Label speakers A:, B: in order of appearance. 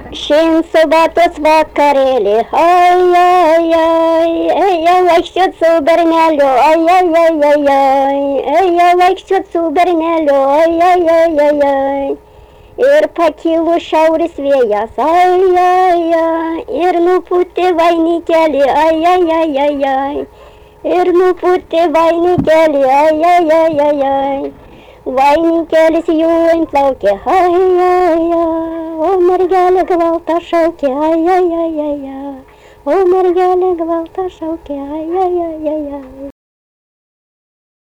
A: Šiandien subatos vakarėlį, ai, ai, ai, ėjau vaikščiot su berneliu, ai, ai, ai, ai, ai, ėjau vaikščiot su berneliu, ai, ai, ai, ai, ai. Ir pakilo šiaurės vėjas, ai, ai, ai, ir nupūtė vainikelį, ai, ai, ai, ai, ai, ir nupūtė vainikelį, ai, ai, ai, ai, ai. Vainikelis jų plaukė, ai, ai, ai, o mergelė gvalta šaukė, ai, ai, ai, ai, ai, o mergelė gvalta šaukė, ai, ai, ai, ai, ai.